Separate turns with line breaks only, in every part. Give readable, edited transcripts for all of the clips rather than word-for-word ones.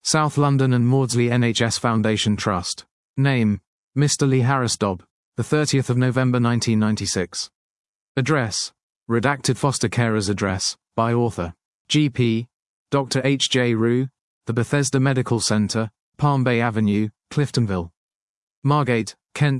South London and Maudsley NHS Foundation Trust. Name: Mr. Lee Harris Dobb, the 30th of November 1996. Address: redacted foster carer's address, by author. GP: Dr. H. J. Rue, The Bethesda Medical Center, Palm Bay Avenue, Cliftonville. Margate, Kent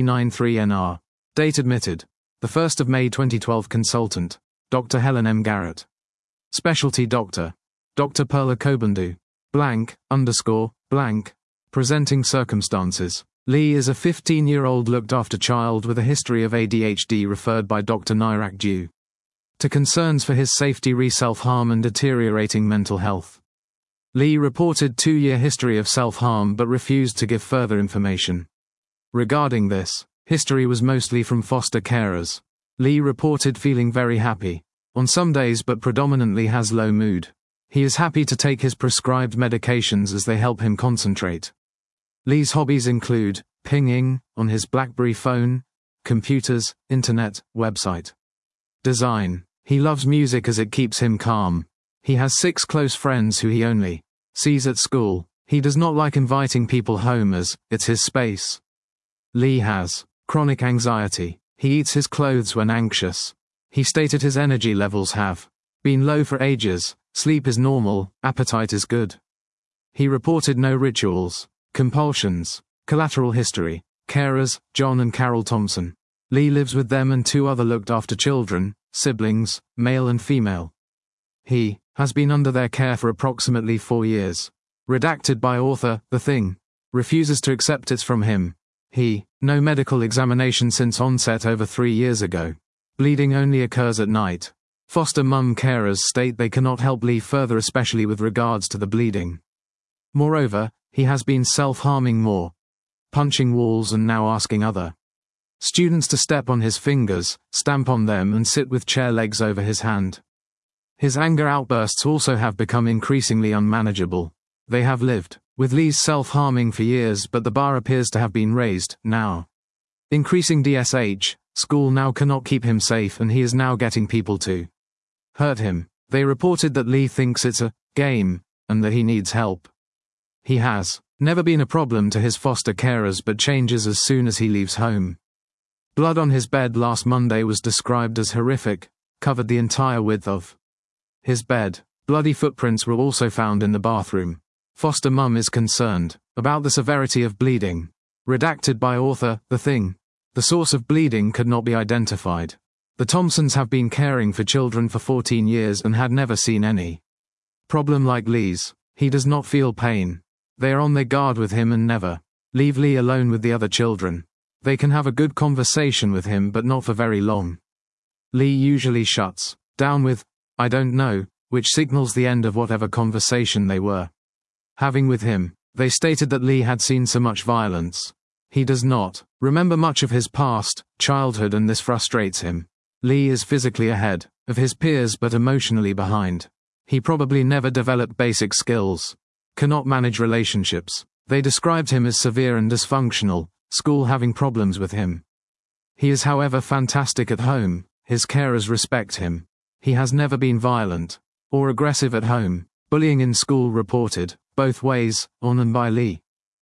CT93NR. Date admitted: the 1st of May 2012. Consultant: Dr. Helen M. Garrett. Specialty Doctor: Dr. Perla Kobundu. Blank, _ blank. Presenting circumstances: Lee is a 15-year-old looked-after child with a history of ADHD referred by Dr. Nairak due to concerns for his safety self-harm and deteriorating mental health. Lee reported 2-year history of self-harm but refused to give further information. Regarding this history was mostly from foster carers. Lee reported feeling very happy on some days but predominantly has low mood. He is happy to take his prescribed medications as they help him concentrate. Lee's hobbies include pinging on his BlackBerry phone, computers, internet, website. Design: he loves music as it keeps him calm. He has 6 close friends who he only sees at school. He does not like inviting people home as it's his space. Lee has chronic anxiety. He eats his clothes when anxious. He stated his energy levels have been low for ages, sleep is normal, appetite is good. He reported no rituals, compulsions. Collateral history: carers, John and Carol Thompson. Lee lives with them and 2 other looked-after children, siblings, male and female. He has been under their care for approximately 4 years. Redacted by author. The Thing refuses to accept it's from him. No medical examination since onset over 3 years ago. Bleeding only occurs at night. Foster mum carers state they cannot help Lee further, especially with regards to the bleeding. Moreover, he has been self-harming more, punching walls and now asking other students to step on his fingers, stamp on them and sit with chair legs over his hand. His anger outbursts also have become increasingly unmanageable. They have lived with Lee's self-harming for years, but the bar appears to have been raised now. Increasing DSH, school now cannot keep him safe and he is now getting people to hurt him. They reported that Lee thinks it's a game and that he needs help. He has never been a problem to his foster carers but changes as soon as he leaves home. Blood on his bed last Monday was described as horrific, covered the entire width of his bed. Bloody footprints were also found in the bathroom. Foster mum is concerned about the severity of bleeding. Redacted by author. The Thing. The source of bleeding could not be identified. The Thompsons have been caring for children for 14 years and had never seen any problem like Lee's. He does not feel pain. They are on their guard with him and never leave Lee alone with the other children. They can have a good conversation with him but not for very long. Lee usually shuts down with, "I don't know," which signals the end of whatever conversation they were having with him. They stated that Lee had seen so much violence. He does not remember much of his past childhood and this frustrates him. Lee is physically ahead of his peers but emotionally behind. He probably never developed basic skills. Cannot manage relationships. They described him as severe and dysfunctional, school having problems with him. He is however fantastic at home. His carers respect him. He has never been violent or aggressive at home. Bullying in school reported, both ways, on and by Lee.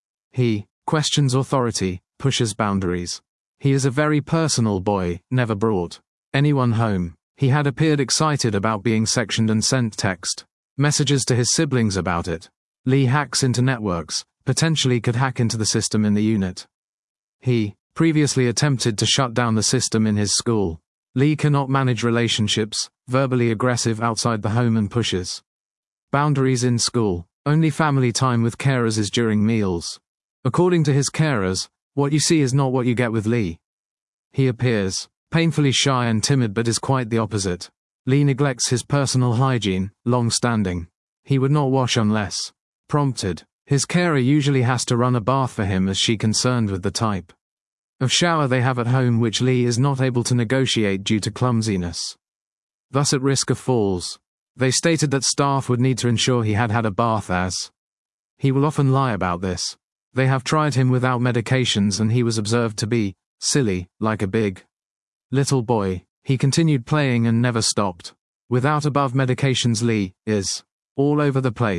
He questions authority, pushes boundaries. He is a very personal boy, never brought anyone home. He had appeared excited about being sectioned and sent text messages to his siblings about it. Lee hacks into networks, potentially could hack into the system in the unit. He previously attempted to shut down the system in his school. Lee cannot manage relationships, verbally aggressive outside the home and pushes boundaries in school. Only family time with carers is during meals. According to his carers, what you see is not what you get with Lee. He appears painfully shy and timid but is quite the opposite. Lee neglects his personal hygiene, long-standing. He would not wash unless prompted. His carer usually has to run a bath for him as she concerned with the type of shower they have at home which Lee is not able to negotiate due to clumsiness. Thus at risk of falls. They stated that staff would need to ensure he had had a bath as he will often lie about this. They have tried him without medications and he was observed to be silly, like a big little boy. He continued playing and never stopped. Without above medications Lee is all over the place.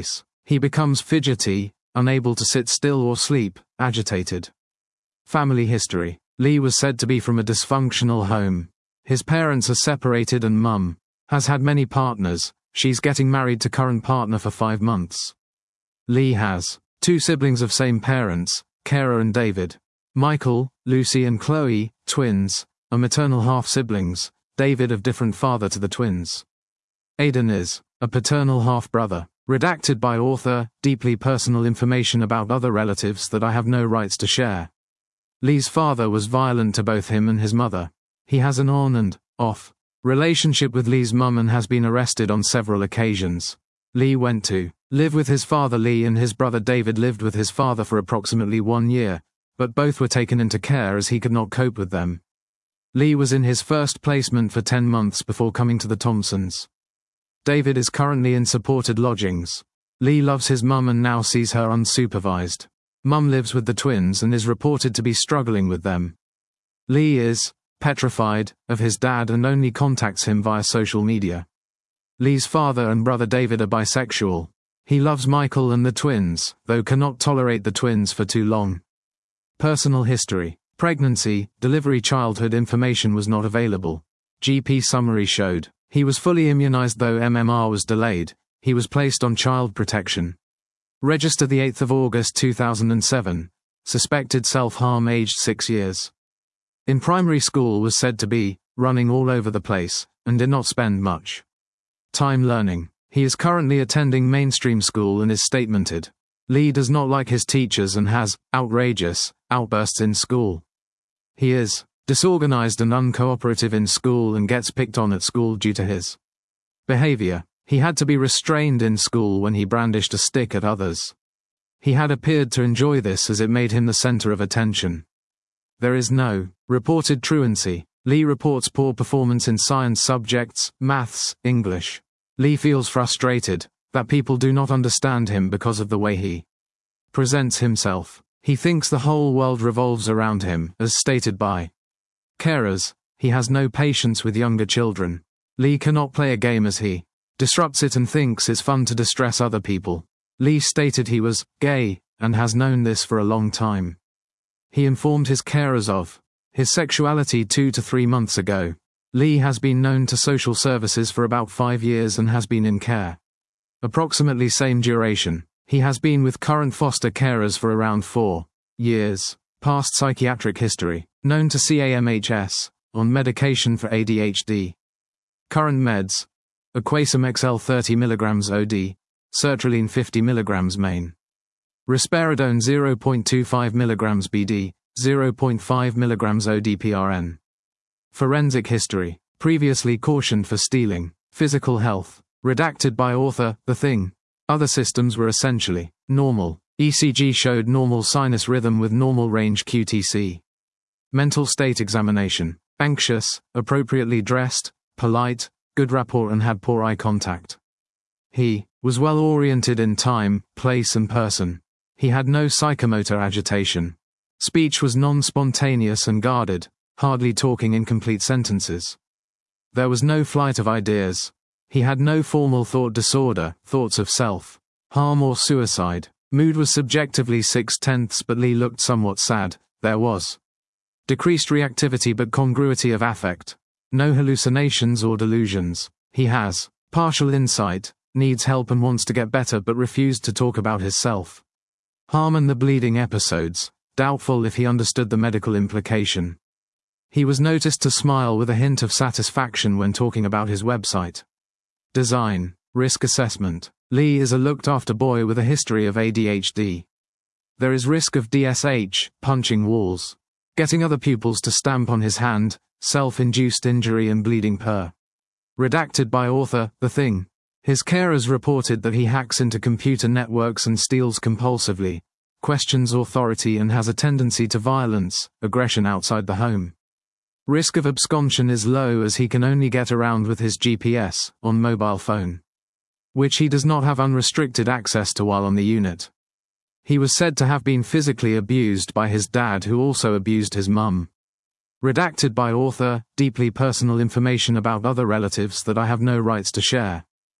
He becomes fidgety, unable to sit still or sleep, agitated. Family history. Lee was said to be from a dysfunctional home. His parents are separated and mum has had many partners. She's getting married to current partner for 5 months. Lee has 2 siblings of same parents, Kara and David. Michael, Lucy and Chloe, twins, are maternal half-siblings, David of different father to the twins. Aidan is a paternal half-brother. Redacted by author, deeply personal information about other relatives that I have no rights to share. Lee's father was violent to both him and his mother. He has an on and off relationship with Lee's mum and has been arrested on several occasions. Lee went to live with his father. Lee and his brother David lived with his father for approximately 1 year, but both were taken into care as he could not cope with them. Lee was in his first placement for 10 months before coming to the Thompsons. David is currently in supported lodgings. Lee loves his mum and now sees her unsupervised. Mum lives with the twins and is reported to be struggling with them. Lee is petrified of his dad and only contacts him via social media. Lee's father and brother David are bisexual. He loves Michael and the twins, though cannot tolerate the twins for too long. Personal history. Pregnancy, delivery, childhood information was not available. GP summary showed he was fully immunized though MMR was delayed. He was placed on child protection. Register the 8th of August 2007. Suspected self-harm aged 6 years. In primary school was said to be running all over the place and did not spend much time learning. He is currently attending mainstream school and is statemented. Lee does not like his teachers and has outrageous outbursts in school. He is disorganized and uncooperative in school and gets picked on at school due to his behavior. He had to be restrained in school when he brandished a stick at others. He had appeared to enjoy this as it made him the center of attention. There is no reported truancy. Lee reports poor performance in science subjects, maths, English. Lee feels frustrated that people do not understand him because of the way he presents himself. He thinks the whole world revolves around him, as stated by carers. He has no patience with younger children. Lee cannot play a game as he disrupts it and thinks it's fun to distress other people. Lee stated he was gay and has known this for a long time. He informed his carers of his sexuality 2 to 3 months ago. Lee has been known to social services for about 5 years and has been in care. Approximately same duration. He has been with current foster carers for around 4 years. Past psychiatric history. Known to CAMHS. On medication for ADHD. Current meds. Aquasum XL 30 mg OD. Sertraline 50 mg main. Risperidone 0.25 mg BD. 0.5 mg OD-PRN. Forensic history. Previously cautioned for stealing. Physical health. Redacted by author, The Thing. Other systems were essentially normal. ECG showed normal sinus rhythm with normal range QTC. Mental state examination. Anxious, appropriately dressed, polite, good rapport and had poor eye contact. He was well oriented in time, place and person. He had no psychomotor agitation. Speech was non-spontaneous and guarded, hardly talking incomplete sentences. There was no flight of ideas. He had no formal thought disorder, thoughts of self-harm or suicide. Mood was subjectively 6/10, but Lee looked somewhat sad. There was decreased reactivity but congruity of affect. No hallucinations or delusions. He has partial insight, needs help and wants to get better but refused to talk about his self-harm and the bleeding episodes. Doubtful if he understood the medical implication. He was noticed to smile with a hint of satisfaction when talking about his website. Design. Risk assessment. Lee is a looked-after boy with a history of ADHD. There is risk of DSH, punching walls, getting other pupils to stamp on his hand, self-induced injury and bleeding per. Redacted by author, The Thing. His carers reported that he hacks into computer networks and steals compulsively, questions authority and has a tendency to violence, aggression outside the home. Risk of absconsion is low as he can only get around with his GPS, on mobile phone, which he does not have unrestricted access to while on the unit. He was said to have been physically abused by his dad who also abused his mum. Redacted by author, deeply personal information about other relatives that I have no rights to share.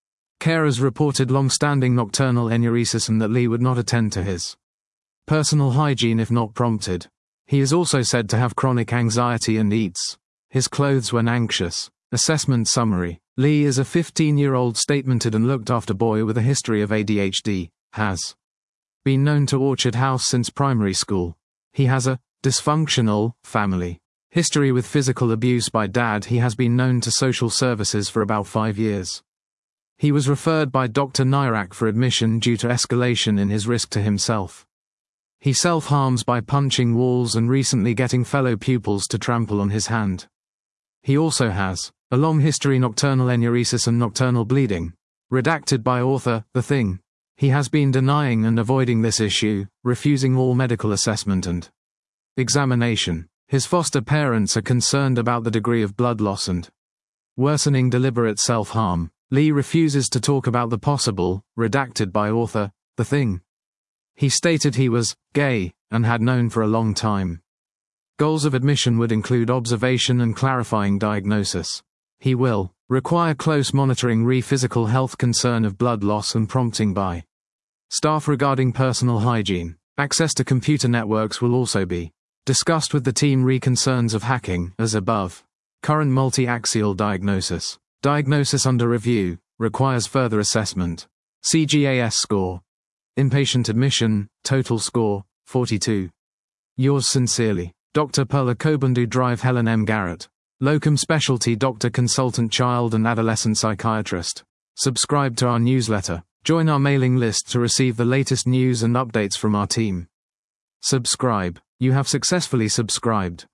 Carers reported long-standing nocturnal enuresis and that Lee would not attend to his personal hygiene if not prompted. He is also said to have chronic anxiety and eats his clothes when anxious. Assessment summary. Lee is a 15-year-old statemented and looked-after boy with a history of ADHD, has been known to Orchard House since primary school. He has a dysfunctional family history with physical abuse by dad. He has been known to social services for about 5 years. He was referred by Dr. Nairak for admission due to escalation in his risk to himself. He self-harms by punching walls and recently getting fellow pupils to trample on his hand. He also has a long history nocturnal enuresis and nocturnal bleeding. Redacted by author, The Thing. He has been denying and avoiding this issue, refusing all medical assessment and examination. His foster parents are concerned about the degree of blood loss and worsening deliberate self-harm. Lee refuses to talk about the possible, redacted by author, The Thing. He stated he was gay and had known for a long time. Goals of admission would include observation and clarifying diagnosis. He will require close monitoring re physical health concern of blood loss and prompting by staff regarding personal hygiene. Access to computer networks will also be discussed with the team re concerns of hacking, as above. Current multi-axial diagnosis. Diagnosis under review, requires further assessment. CGAS score. Inpatient admission, total score, 42. Yours sincerely, Dr. Perla Kobundu Drive Helen M. Garrett. Locum Specialty Doctor Consultant Child and Adolescent Psychiatrist. Subscribe to our newsletter. Join our mailing list to receive the latest news and updates from our team. Subscribe. You have successfully subscribed.